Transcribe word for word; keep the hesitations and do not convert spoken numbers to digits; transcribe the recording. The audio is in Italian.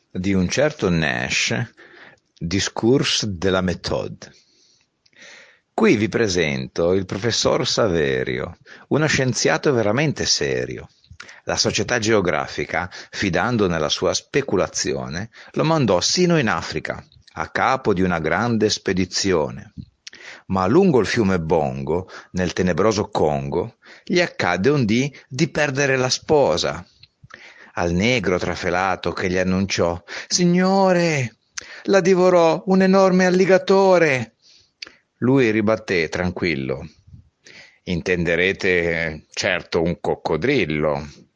di un certo Nash, Discours de la méthode. Qui vi presento il professor Saverio, uno scienziato veramente serio. La Società Geografica, fidando nella sua speculazione, lo mandò sino in Africa, a capo di una grande spedizione. Ma lungo il fiume Bongo, nel tenebroso Congo, gli accadde un dì di perdere la sposa. Al negro trafelato che gli annunciò: «Signore, la divorò un enorme alligatore!» Lui ribatté tranquillo: «Intenderete certo un coccodrillo.